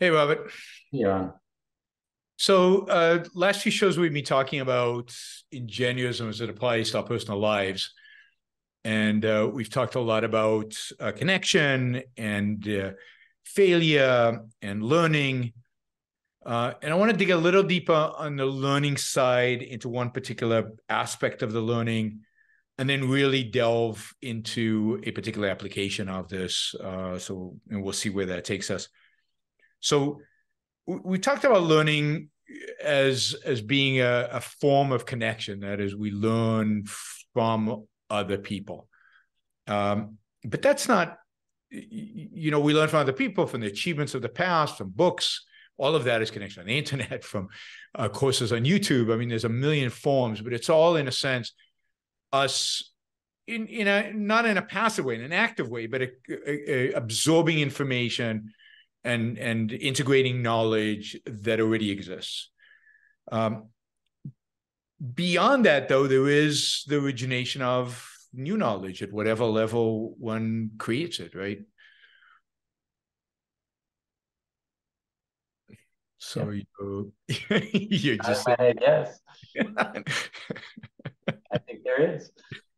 Hey, Robert. Yeah. So, last few shows we've been talking about ingenuism as it applies to our personal lives. And we've talked a lot about connection and failure and learning. And I want to dig a little deeper on the learning side into one particular aspect of the learning, and then really delve into a particular application of this. And we'll see where that takes us. So, we talked about learning as being a form of connection. That is, we learn from other people. But that's not, we learn from other people, from the achievements of the past, from books. All of that is connection on the internet, from courses on YouTube. I mean, there's a million forms, but it's all, in a sense, us in a not in a passive way, in an active way, but absorbing information and integrating knowledge that already exists. Um, Beyond that, though, there is the origination of new knowledge at whatever level one creates it, right? So you're just saying, Yes, I think there is.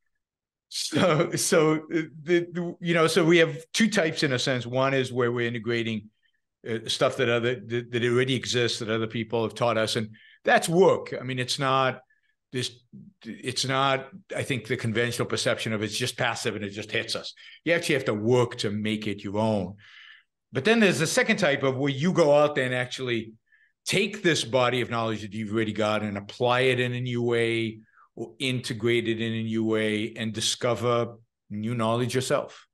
so we have two types in a sense. One is where we're integrating stuff that already exists that other people have taught us, and that's work. I mean, this. It's not. I think the conventional perception of it's just passive and it just hits us. You actually have to work to make it your own. But then there's the second type of where you go out there and actually take this body of knowledge that you've already got and apply it in a new way or integrate it in a new way and discover new knowledge yourself.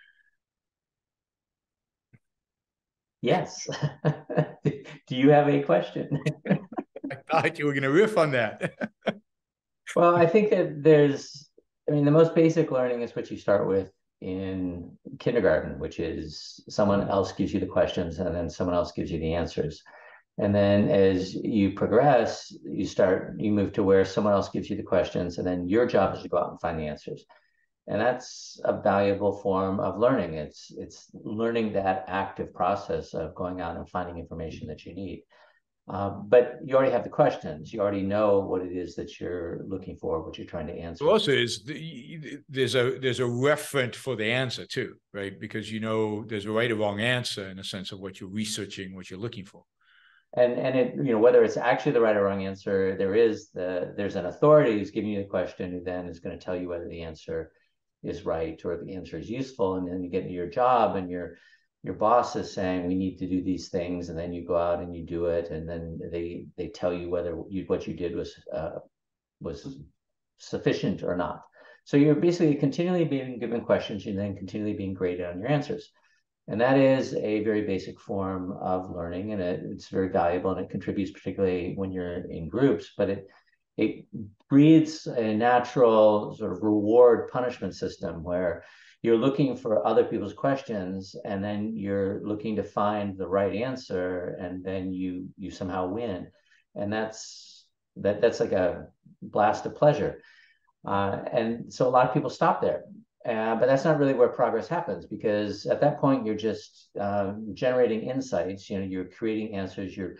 Yes. Do you have a question? I thought you were going to riff on that. Well, I think that the most basic learning is what you start with in kindergarten, which is someone else gives you the questions and then someone else gives you the answers. And then as you progress, you move to where someone else gives you the questions, and then your job is to go out and find the answers. And that's a valuable form of learning. It's learning that active process of going out and finding information that you need. But you already have the questions. You already know what it is that you're looking for, what you're trying to answer. Also, there's a referent for the answer too, right? Because there's a right or wrong answer in a sense of what you're researching, what you're looking for. And it, whether it's actually the right or wrong answer, there's an authority who's giving you the question who then is going to tell you whether the answer is right or the answer is useful. And then you get into your job and your boss is saying we need to do these things, and then you go out and you do it, and then they tell you whether what you did was sufficient or not. So you're basically continually being given questions and then continually being graded on your answers. And that is a very basic form of learning, and it's very valuable, and it contributes particularly when you're in groups, but it breeds a natural sort of reward punishment system where you're looking for other people's questions, and then you're looking to find the right answer, and then you somehow win. And that's like a blast of pleasure. And so a lot of people stop there. But that's not really where progress happens, because at that point you're just generating insights. You're creating answers. You're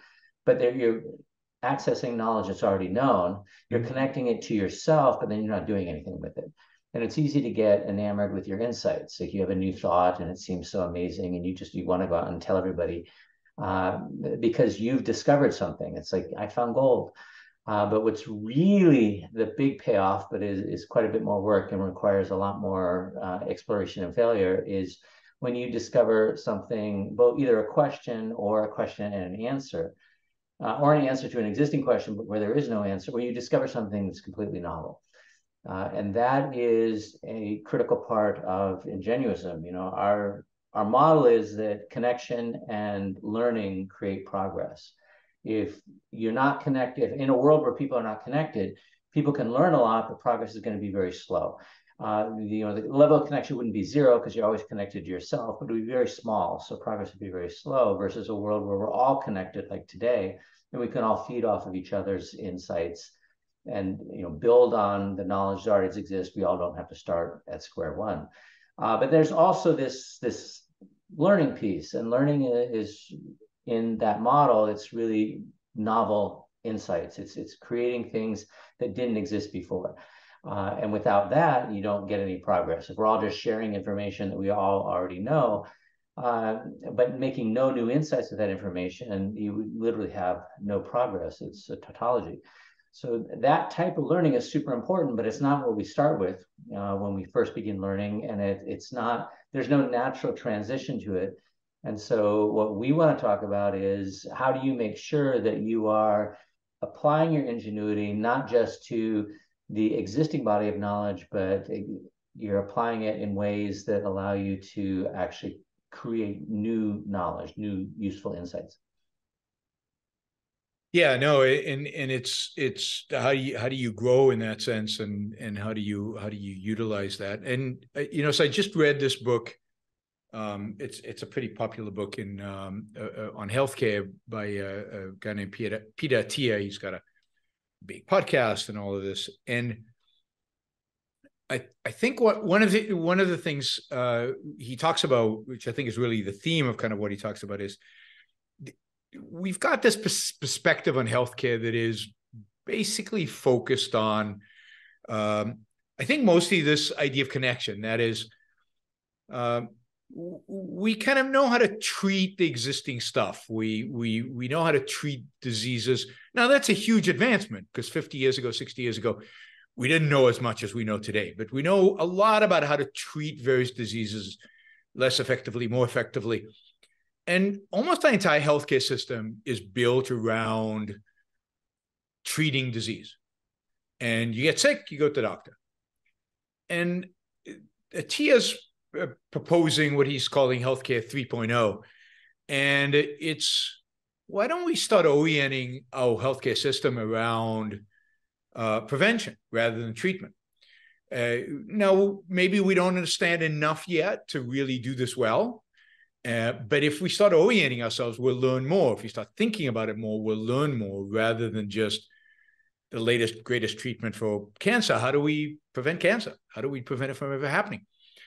accessing knowledge that's already known. You're connecting it to yourself, but then you're not doing anything with it. And it's easy to get enamored with your insights. Like you have a new thought and it seems so amazing, and you want to go out and tell everybody because you've discovered something. It's like I found gold. But what's really the big payoff, but is quite a bit more work and requires a lot more exploration and failure, is when you discover something, both either a question or a question and an answer, or an answer to an existing question, but where there is no answer, where you discover something that's completely novel. And that is a critical part of ingenuism. Our model is that connection and learning create progress. If you're not connected, in a world where people are not connected, people can learn a lot, but progress is going to be very slow. The level of connection wouldn't be zero because you're always connected to yourself, but it would be very small. So progress would be very slow versus a world where we're all connected like today, and we can all feed off of each other's insights and build on the knowledge that already exists. We all don't have to start at square one. But there's also this learning piece, and learning is in that model, it's really novel insights. It's creating things that didn't exist before. And without that, you don't get any progress. If we're all just sharing information that we all already know, but making no new insights with that information, you would literally have no progress. It's a tautology. So that type of learning is super important, but it's not what we start with when we first begin learning, and it's not. There's no natural transition to it. And so what we want to talk about is how do you make sure that you are applying your ingenuity not just to the existing body of knowledge, but you're applying it in ways that allow you to actually create new knowledge, new useful insights. Yeah, no, and it's how do you grow in that sense, and how do you utilize that? And so I just read this book. It's a pretty popular book in on healthcare by a guy named Peter Attia. He's got a big podcast and all of this. And I think one of the things he talks about, which I think is really the theme of kind of what he talks about, is we've got this perspective on healthcare that is basically focused on, I think, mostly this idea of connection. That is, we kind of know how to treat the existing stuff. We know how to treat diseases. Now, that's a huge advancement, because 50 years ago, 60 years ago, we didn't know as much as we know today. But we know a lot about how to treat various diseases less effectively, more effectively. And almost our entire healthcare system is built around treating disease. And you get sick, you go to the doctor. And Attia's proposing what he's calling healthcare 3.0. And it's, why don't we start orienting our healthcare system around prevention rather than treatment? Now, maybe we don't understand enough yet to really do this well. But if we start orienting ourselves, we'll learn more. If we start thinking about it more, we'll learn more, rather than just the latest, greatest treatment for cancer. How do we prevent cancer? How do we prevent it from ever happening?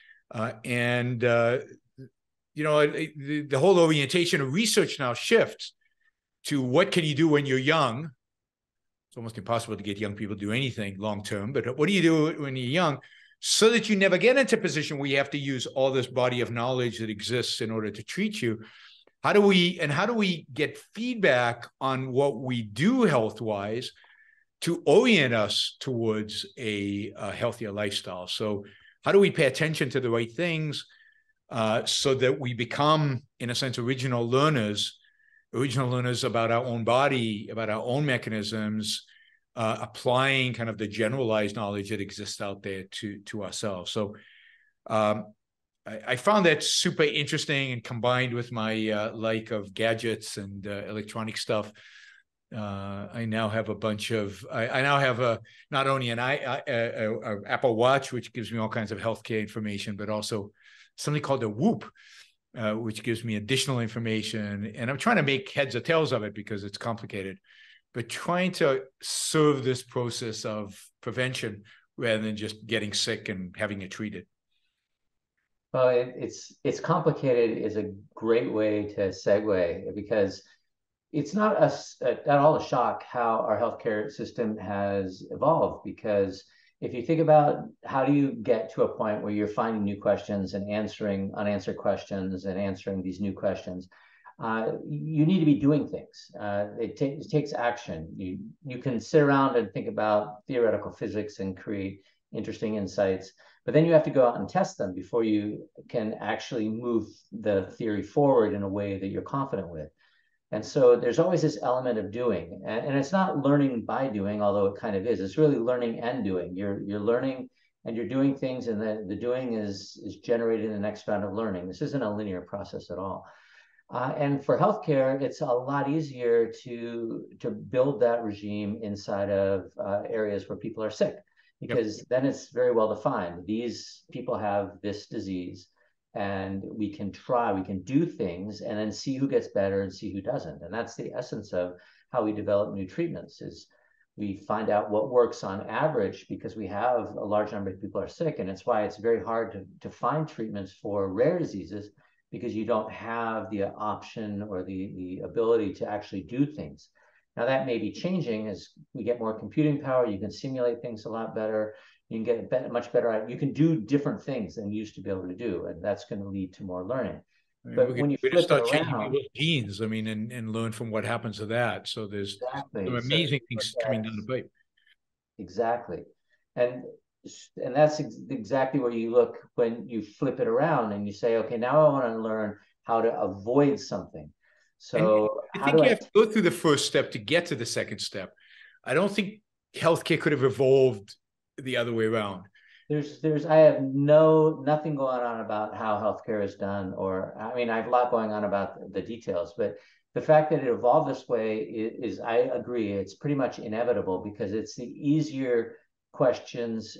The whole orientation of research now shifts to what can you do when you're young. It's almost impossible to get young people to do anything long term, but what do you do when you're young, so that you never get into a position where you have to use all this body of knowledge that exists in order to treat you? How do we get feedback on what we do health-wise to orient us towards a healthier lifestyle? So how do we pay attention to the right things so that we become, in a sense, original learners about our own body, about our own mechanisms, applying kind of the generalized knowledge that exists out there to ourselves. So I found that super interesting, and combined with my like of gadgets and electronic stuff, I now have a bunch of, I now have not only an Apple Watch, which gives me all kinds of healthcare information, but also something called a Whoop, which gives me additional information. And I'm trying to make heads or tails of it because it's complicated, but trying to serve this process of prevention rather than just getting sick and having it treated. Well, it's complicated is a great way to segue, because it's not at all a shock how our healthcare system has evolved. Because if you think about how do you get to a point where you're finding new questions and answering unanswered questions and answering these new questions, you need to be doing things. It takes action. You can sit around and think about theoretical physics and create interesting insights, but then you have to go out and test them before you can actually move the theory forward in a way that you're confident with. And so there's always this element of doing, and it's not learning by doing, although it kind of is. It's really learning and doing. You're learning and you're doing things, and the doing is generating the next round of learning. This isn't a linear process at all. And for healthcare, it's a lot easier to build that regime inside of areas where people are sick, because then it's very well defined. These people have this disease, and we can do things and then see who gets better and see who doesn't. And that's the essence of how we develop new treatments, is we find out what works on average, because we have a large number of people are sick. And it's why it's very hard to find treatments for rare diseases, because you don't have the option or the ability to actually do things. Now that may be changing as we get more computing power. You can simulate things a lot better. You can get much better. You can do different things than you used to be able to do, and that's going to lead to more learning. I mean, But when you we could flip it start changing around, people's genes, I mean, and learn from what happens to that. So there's some exactly. So amazing you look things coming at down the pipe. exactly, and and that's exactly where you look when you flip it around and you say, okay, now I want to learn how to avoid something. And So I how think do you I have to go through the first step to get to the second step. I don't think healthcare could have evolved the other way around. there's I have nothing going on about how healthcare is done, or I mean I have a lot going on about the details, but the fact that it evolved this way is I agree, it's pretty much inevitable because it's the easier questions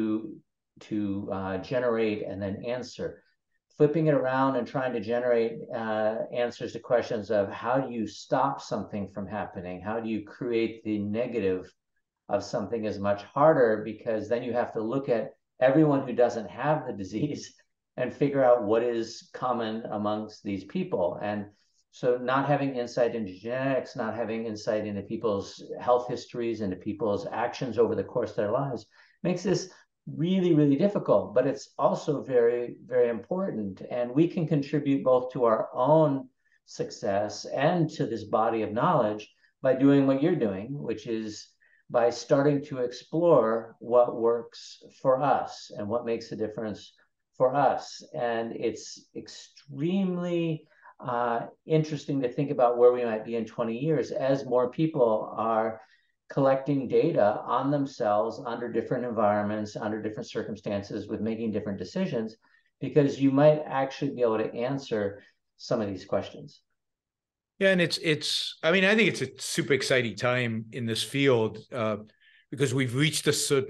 to generate and then answer. Flipping it around and trying to generate answers to questions of how do you stop something from happening, how do you create the negative of something is much harder, because then you have to look at everyone who doesn't have the disease and figure out what is common amongst these people. And so not having insight into genetics, not having insight into people's health histories, into people's actions over the course of their lives makes this really, really difficult, but it's also very, very important. And we can contribute both to our own success and to this body of knowledge by doing what you're doing, which is by starting to explore what works for us and what makes a difference for us. And it's extremely interesting to think about where we might be in 20 years as more people are collecting data on themselves under different environments, under different circumstances, with making different decisions, because you might actually be able to answer some of these questions. Yeah, and it's. I mean, I think it's a super exciting time in this field because we've reached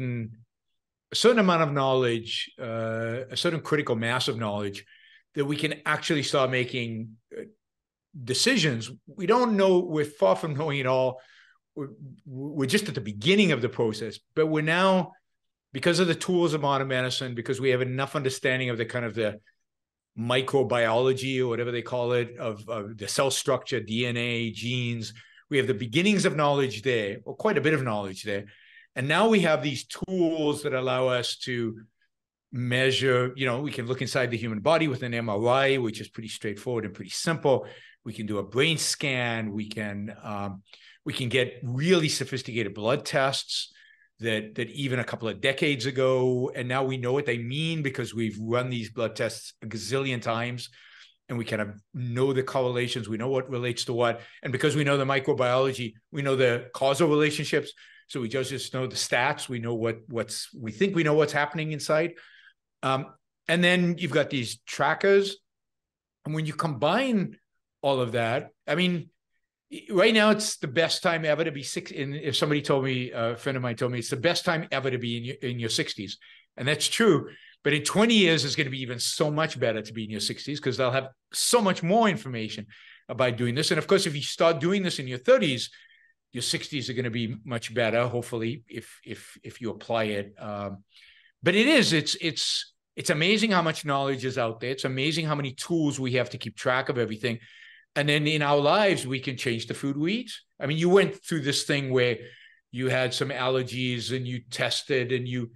a certain amount of knowledge, a certain critical mass of knowledge that we can actually start making decisions. We don't know. We're far from knowing it all. We're just at the beginning of the process, but we're now, because of the tools of modern medicine, because we have enough understanding of the kind of the microbiology or whatever they call it, of the cell structure, DNA, genes. We have the beginnings of knowledge there, or quite a bit of knowledge there. And now we have these tools that allow us to measure, we can look inside the human body with an MRI, which is pretty straightforward and pretty simple. We can do a brain scan. We can get really sophisticated blood tests that even a couple of decades ago, and now we know what they mean because we've run these blood tests a gazillion times, and we kind of know the correlations. We know what relates to what, and because we know the microbiology, we know the causal relationships. So we just know the stats. We know we think we know what's happening inside. And then you've got these trackers, and when you combine all of that, I mean, right now it's the best time ever to be sick. And if somebody told me, a friend of mine told me, it's the best time ever to be in your 60s, and that's true. But in 20 years, it's going to be even so much better to be in your 60s because they'll have so much more information about doing this. And of course, if you start doing this in your 30s, your 60s are going to be much better, hopefully, if you apply it. But it's amazing how much knowledge is out there. It's amazing how many tools we have to keep track of everything. And then in our lives, we can change the food we eat. I mean, you went through this thing where you had some allergies and you tested and you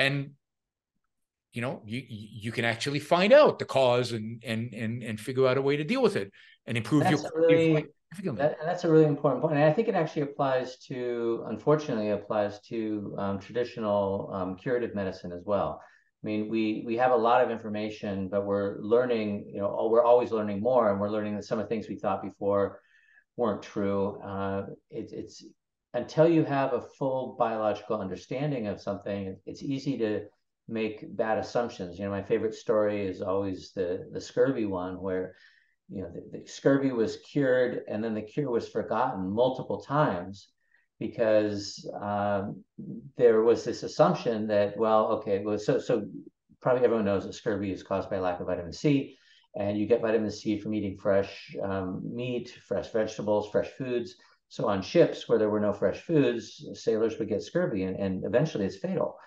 can actually find out the cause and figure out a way to deal with it and improve your quality of life significantly. That's a really important point. And I think it actually unfortunately applies to traditional curative medicine as well. I mean, we have a lot of information, but we're learning, we're always learning more, and we're learning that some of the things we thought before weren't true. It's until you have a full biological understanding of something, it's easy to make bad assumptions. My favorite story is always the scurvy one, where the scurvy was cured and then the cure was forgotten multiple times because there was this assumption that, so probably everyone knows that scurvy is caused by lack of vitamin C, and you get vitamin C from eating fresh meat, fresh vegetables, fresh foods. So on ships where there were no fresh foods, sailors would get scurvy, and eventually it's fatal.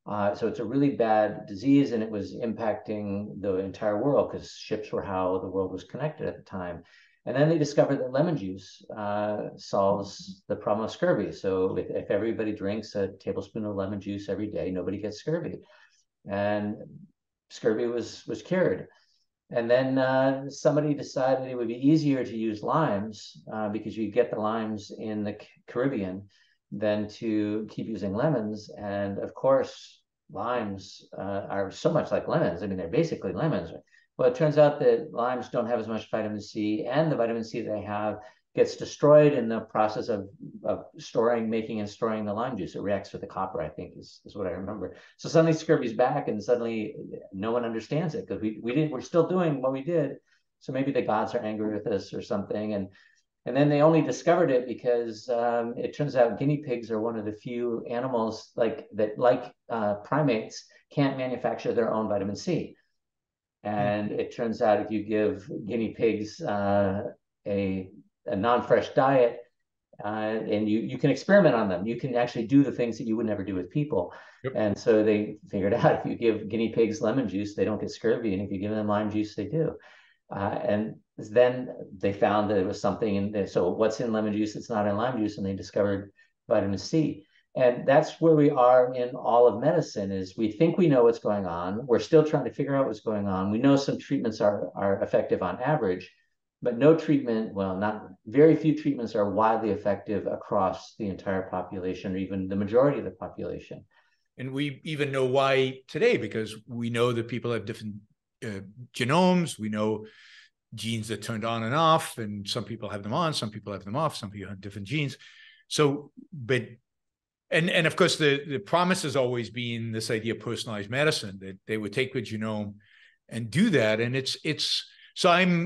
So it's a really bad disease, and it was impacting the entire world because ships were how the world was connected at the time. And then they discovered that lemon juice solves the problem of scurvy. So if everybody drinks a tablespoon of lemon juice every day, nobody gets scurvy, and scurvy was cured. And then somebody decided it would be easier to use limes because you get the limes in the Caribbean than to keep using lemons. And of course, limes are so much like lemons. I mean, they're basically lemons. Well, it turns out that limes don't have as much vitamin C, and the vitamin C they have gets destroyed in the process of making and storing the lime juice. It reacts with the copper, I think, is what I remember. So suddenly scurvy's back, and suddenly no one understands it because we're still doing what we did. So maybe the gods are angry with us or something. And then they only discovered it because it turns out guinea pigs are one of the few animals like primates can't manufacture their own vitamin C. And it turns out if you give guinea pigs a non-fresh diet, and you can experiment on them. You can actually do the things that you would never do with people. Yep. And so they figured out if you give guinea pigs lemon juice, they don't get scurvy. And if you give them lime juice, they do. And then they found that it was something in there. So what's in lemon juice that's not in lime juice? And they discovered vitamin C. And that's where we are in all of medicine is we think we know what's going on. We're still trying to figure out what's going on. We know some treatments are effective on average, but no treatment, well, not very few treatments are widely effective across the entire population or even the majority of the population. And we even know why today, because we know that people have different genomes. We know genes that turned on and off, and some people have them on, some people have them off, some people have different genes. So, but, and of course, the promise has always been this idea of personalized medicine, that they would take the genome and do that. And it's, so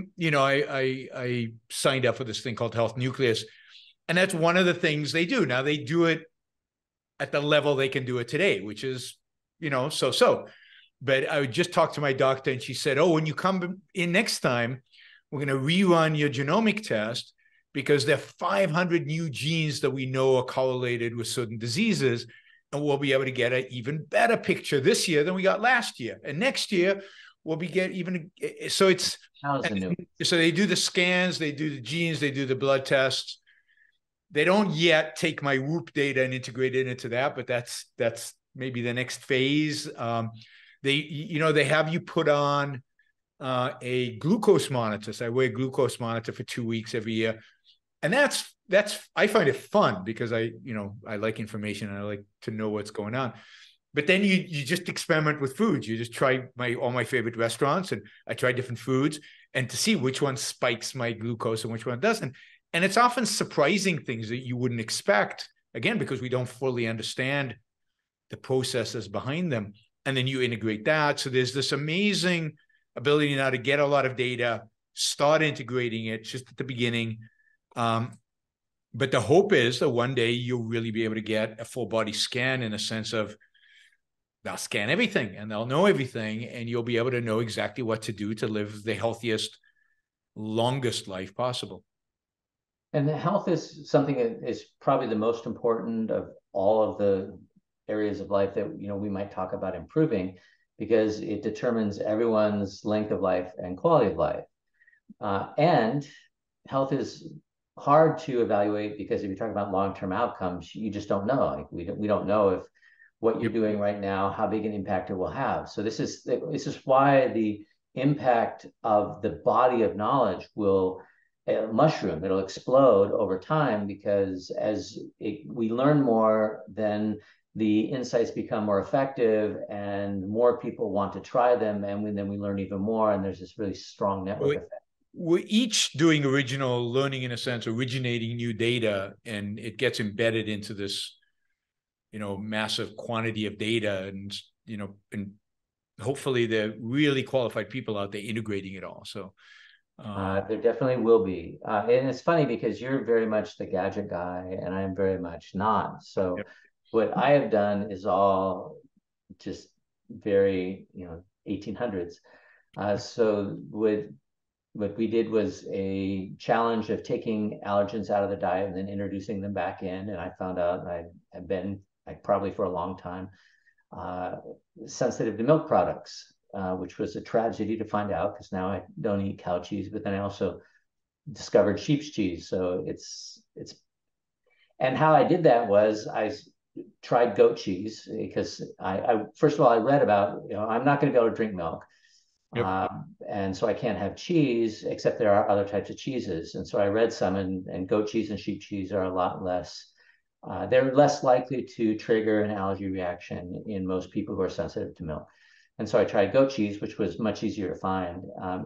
I signed up for this thing called Health Nucleus, and that's one of the things they do. Now they do it at the level they can do it today, which is, so. But I would just talk to my doctor, and she said, "Oh, when you come in next time, we're going to rerun your genomic test because there are 500 new genes that we know are correlated with certain diseases, and we'll be able to get an even better picture this year than we got last year, and next year." Will be get even so it's so they do the scans, they do the genes, they do the blood tests. They don't yet take my Whoop data and integrate it into that, but that's maybe the next phase. They have you put on a glucose monitor. So I wear a glucose monitor for 2 weeks every year, and that's I find it fun because I like information and I like to know what's going on. But then you just experiment with foods. You just try all my favorite restaurants, and I try different foods and to see which one spikes my glucose and which one doesn't. And it's often surprising things that you wouldn't expect, again, because we don't fully understand the processes behind them. And then you integrate that. So there's this amazing ability now to get a lot of data, start integrating it just at the beginning. But the hope is that one day you'll really be able to get a full body scan in a sense of, they'll scan everything and they'll know everything, and you'll be able to know exactly what to do to live the healthiest, longest life possible. And the health is something that is probably the most important of all of the areas of life that we might talk about improving, because it determines everyone's length of life and quality of life. And health is hard to evaluate because if you're talking about long-term outcomes, you just don't know. Like we don't know if what you're doing right now, how big an impact it will have. So this is why the impact of the body of knowledge will mushroom. It'll explode over time, because as we learn more, then the insights become more effective and more people want to try them. And then we learn even more. And there's this really strong network effect. We're each doing original learning, in a sense, originating new data, and it gets embedded into this massive quantity of data, and hopefully the really qualified people out there integrating it all. So there definitely will be. And it's funny because you're very much the gadget guy and I'm very much not. So what I have done is all just very, 1800s. So what we did was a challenge of taking allergens out of the diet and then introducing them back in. And I found out I have been, probably for a long time, uh, sensitive to milk products, which was a tragedy to find out because now I don't eat cow cheese. But then I also discovered sheep's cheese. So and how I did that was I tried goat cheese because I first of all I read about, I'm not going to be able to drink milk. Yep. And so I can't have cheese, except there are other types of cheeses. And so I read some, and goat cheese and sheep cheese are a lot less, they're less likely to trigger an allergy reaction in most people who are sensitive to milk. And so I tried goat cheese, which was much easier to find.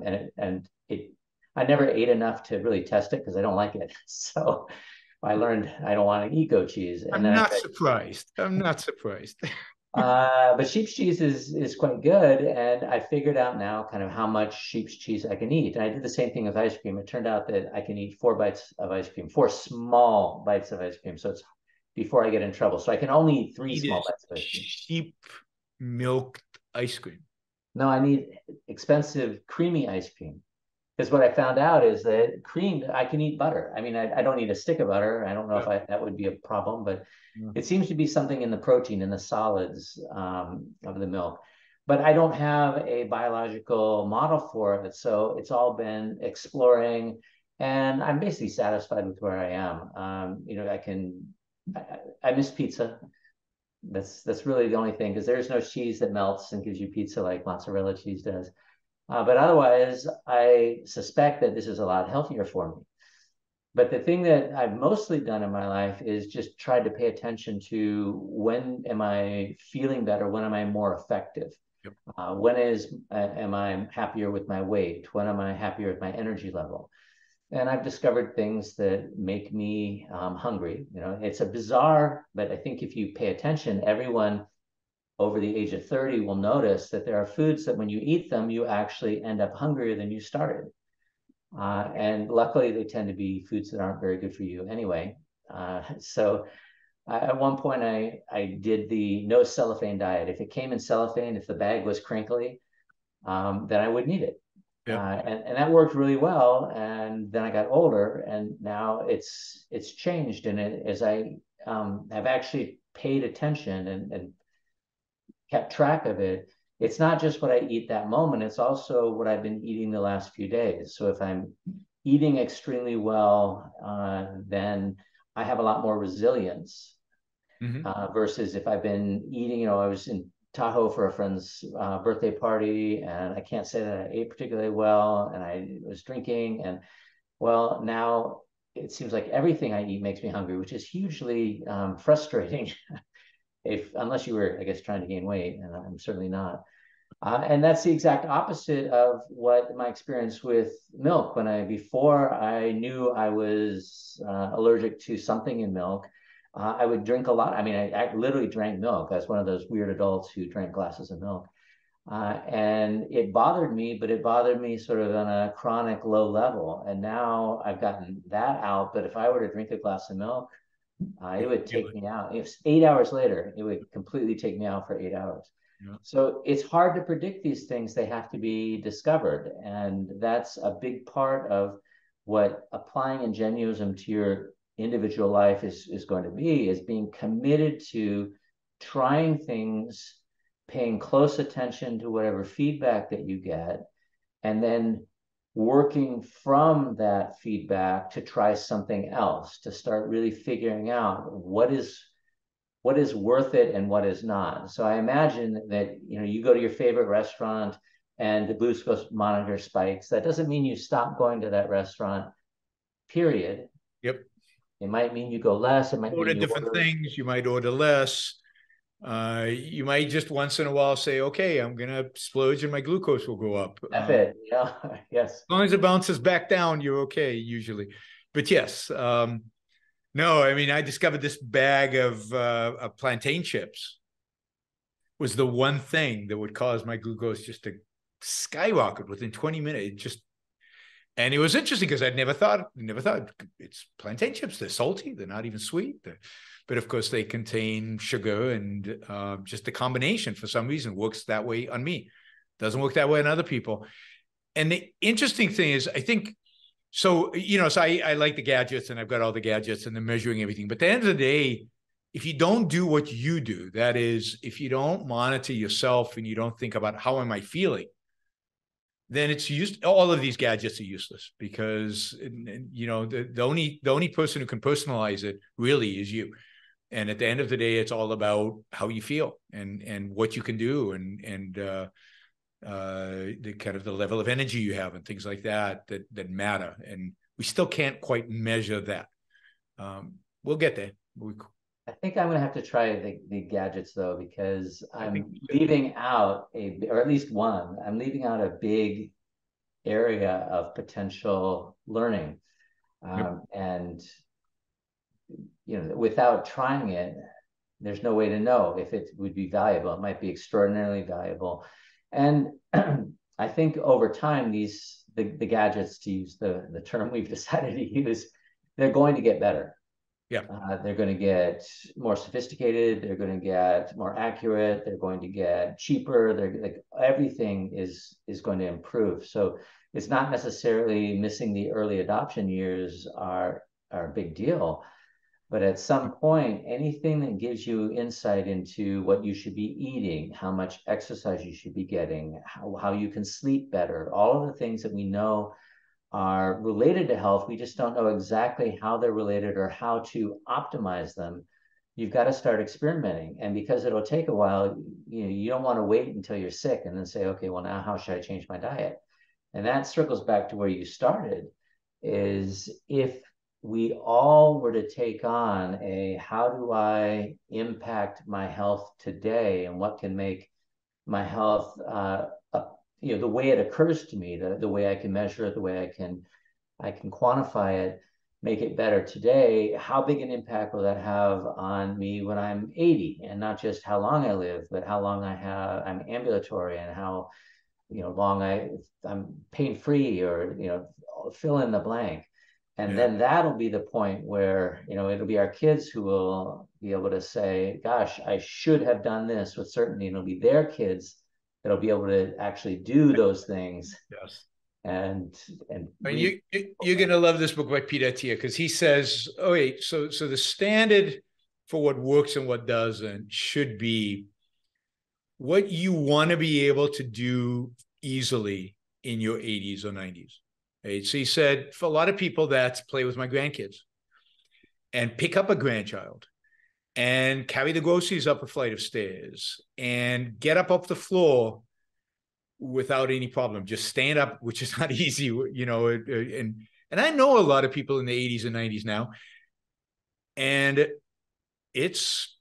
I never ate enough to really test it because I don't like it. So I learned I don't want to eat goat cheese. And I'm then not surprised. I'm not surprised. but sheep's cheese is quite good, and I figured out now kind of how much sheep's cheese I can eat. And I did the same thing with ice cream. It turned out that I can eat 4 bites of ice cream, 4 small bites of ice cream. So it's before I get in trouble. So I can only eat three It small is bites of ice cream. sheep milked ice cream. No, I need expensive creamy ice cream. Because what I found out is that cream, I can eat butter. I mean, I don't need a stick of butter. I don't know if that would be a problem, but it seems to be something in the protein, in the solids of the milk. But I don't have a biological model for it. So it's all been exploring, and I'm basically satisfied with where I am. I miss pizza. That's really the only thing, because there's no cheese that melts and gives you pizza like mozzarella cheese does. But otherwise, I suspect that this is a lot healthier for me. But the thing that I've mostly done in my life is just tried to pay attention to when am I feeling better? When am I more effective? Yep. Am I happier with my weight? When am I happier with my energy level? And I've discovered things that make me hungry. It's a bizarre, but I think if you pay attention, everyone over the age of 30 will notice that there are foods that when you eat them, you actually end up hungrier than you started. And luckily, they tend to be foods that aren't very good for you anyway. At one point, I did the no cellophane diet. If it came in cellophane, if the bag was crinkly, then I wouldn't eat it. Yep. And that worked really well. And then I got older, and now it's changed. And as I have actually paid attention and kept track of it, it's not just what I eat that moment, it's also what I've been eating the last few days. So if I'm eating extremely well, then I have a lot more resilience. Versus if I've been eating, I was in Tahoe for a friend's birthday party, and I can't say that I ate particularly well, and I was drinking, and well, now it seems like everything I eat makes me hungry, which is hugely frustrating. Unless you were, I guess, trying to gain weight, and I'm certainly not. And that's the exact opposite of what my experience with milk. Before I knew I was allergic to something in milk, I would drink a lot. I mean, I literally drank milk. I was one of those weird adults who drank glasses of milk. And it bothered me, but it bothered me sort of on a chronic low level. And now I've gotten that out. But if I were to drink a glass of milk, it would take me out. If 8 hours later, it would completely take me out for 8 hours. Yeah. So it's hard to predict these things. They have to be discovered. And that's a big part of what applying Ingenuism to your individual life is going to be, is being committed to trying things, paying close attention to whatever feedback that you get, and then working from that feedback to try something else, to start really figuring out what is worth it and what is not. So I imagine that, you go to your favorite restaurant and the glucose monitor spikes. That doesn't mean you stop going to that restaurant, period. Yep. It might mean you go less. It might order mean you different things. You might order less. You might just once in a while say, okay, I'm going to splurge and my glucose will go up. That's it. Yes. As long as it bounces back down, you're okay usually. But yes, no, I mean, I discovered this bag of plantain chips was the one thing that would cause my glucose just to skyrocket within 20 minutes. And it was interesting because I'd never thought it's plantain chips. They're salty. They're not even sweet. But of course they contain sugar, and just the combination for some reason works that way on me. Doesn't work that way on other people. And the interesting thing is, I think, so I like the gadgets, and I've got all the gadgets and the measuring everything. But at the end of the day, if you don't do what you do, that is, if you don't monitor yourself and you don't think about how am I feeling, then it's used. All of these gadgets are useless because the only person who can personalize it really is you. And at the end of the day, it's all about how you feel and what you can do and the kind of the level of energy you have and things like that matter. And we still can't quite measure that. We'll get there. I think I'm gonna have to try the gadgets though, because I'm leaving out or at least one, I'm leaving out a big area of potential learning. Yep. And without trying it, there's no way to know if it would be valuable. It might be extraordinarily valuable. And I think over time, the gadgets, to use the term we've decided to use, they're going to get better. Yeah. They're going to get more sophisticated. They're going to get more accurate. They're going to get cheaper. They're like everything is going to improve. So it's not necessarily missing the early adoption years are a big deal. But at some point, anything that gives you insight into what you should be eating, how much exercise you should be getting, how you can sleep better, all of the things that we know are related to health, we just don't know exactly how they're related or how to optimize them. You've got to start experimenting. And because it'll take a while, you don't want to wait until you're sick and then say, okay, well, now how should I change my diet? And that circles back to where you started, is if we all were to take on how do I impact my health today and what can make my health the way it occurs to me, the way I can measure it, the way I can quantify it, make it better today, how big an impact will that have on me when I'm 80? And not just how long I live, but how long I'm ambulatory and how long I'm pain-free, or fill in the blank. And then that'll be the point where it'll be our kids who will be able to say, gosh, I should have done this with certainty. And it'll be their kids that'll be able to actually do those things. Yes. And you're gonna love this book by Peter Attia, because he says, oh wait, so the standard for what works and what doesn't should be what you want to be able to do easily in your 80s or 90s. Right? So he said, for a lot of people, that's play with my grandkids and pick up a grandchild and carry the groceries up a flight of stairs and get up off the floor without any problem. Just stand up, which is not easy, and I know a lot of people in the 80s and 90s now, and it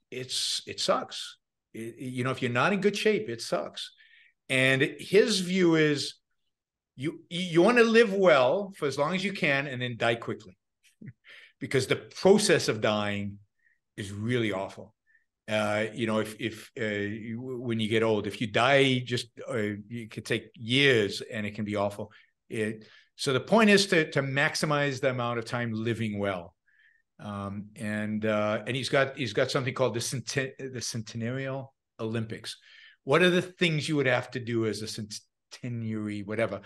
sucks. If you're not in good shape, it sucks. And his view is you want to live well for as long as you can and then die quickly, because the process of dying is really awful. If when you get old, if you die, it could take years and it can be awful. So the point is to maximize the amount of time living well. And he's got something called the Centennial Olympics. What are the things you would have to do as a centenary, whatever,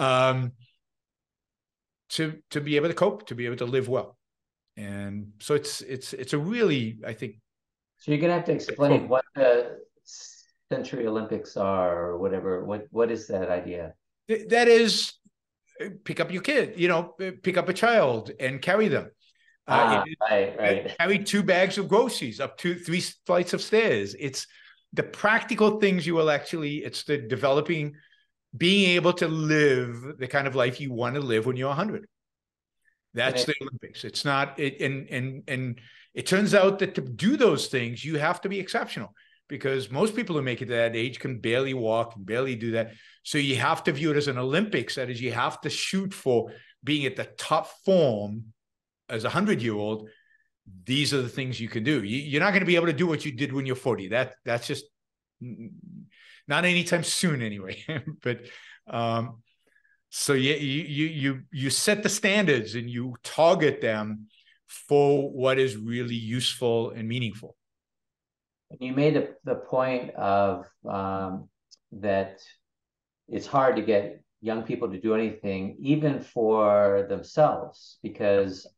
to be able to cope, to be able to live well? And so it's a really, I think. So you're gonna have to explain what the Century Olympics are, or whatever. What is that idea? That is, pick up your kid, pick up a child and carry them. Right. Carry 2 bags of groceries up 3 flights of stairs. It's the practical things it's the developing, being able to live the kind of life you want to live when you're 100. That's the Olympics. It's not it, and it turns out that to do those things, you have to be exceptional, because most people who make it to that age can barely walk and barely do that. So you have to view it as an Olympics. That is, you have to shoot for being at the top form as a 100-year-old. These are the things you can do. You're not going to be able to do what you did when you're 40. That's just not anytime soon, anyway. But so you set the standards and you target them for what is really useful and meaningful. You made the point of that it's hard to get young people to do anything, even for themselves, because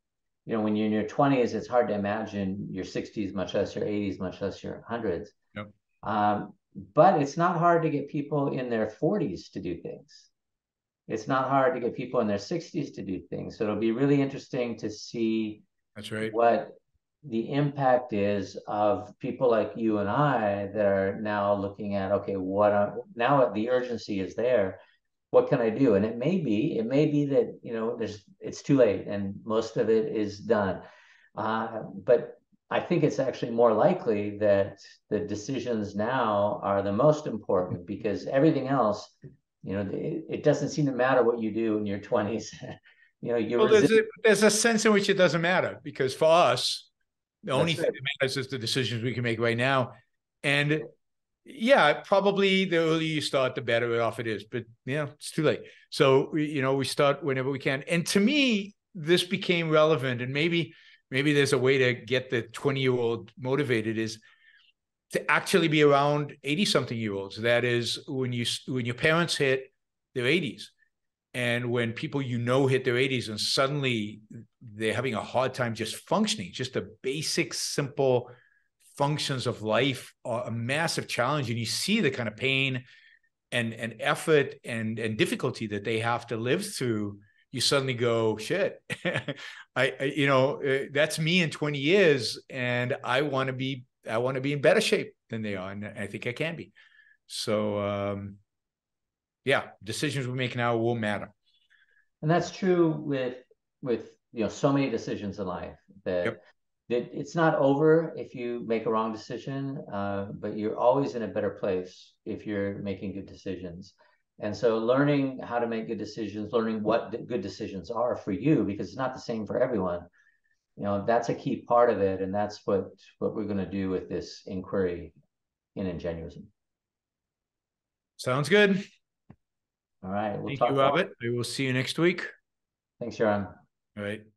when you're in your 20s, it's hard to imagine your 60s, much less your 80s, much less your hundreds. Yep. But it's not hard to get people in their 40s to do things. It's not hard to get people in their 60s to do things. So it'll be really interesting to see That's right. what the impact is of people like you and I that are now looking at, okay, now the urgency is there. What can I do? And it may be that, it's too late and most of it is done. But I think it's actually more likely that the decisions now are the most important, because everything else, it doesn't seem to matter what you do in your 20s. Well, there's a sense in which it doesn't matter, because for us, the only thing that matters is the decisions we can make right now. And yeah, probably the earlier you start, the better off it is. But it's too late. So we start whenever we can. And to me, this became relevant. And maybe there's a way to get the 20-year-old motivated, is to actually be around 80-something-year-olds. That is, when your parents hit their 80s, and when people hit their 80s and suddenly they're having a hard time just functioning, just the basic, simple functions of life are a massive challenge. And you see the kind of pain and effort and difficulty that they have to live through. You suddenly go, shit, that's me in 20 years. And I want to be in better shape than they are. And I think I can be. So, decisions we make now will matter. And that's true with so many decisions in life, that it's not over if you make a wrong decision, but you're always in a better place if you're making good decisions. And so learning how to make good decisions, learning what good decisions are for you, because it's not the same for everyone, that's a key part of it. And that's what we're going to do with this inquiry in Ingenuism. Sounds good. All right. Thank you, Robert. We will see you next week. Thanks, Sharon. All right.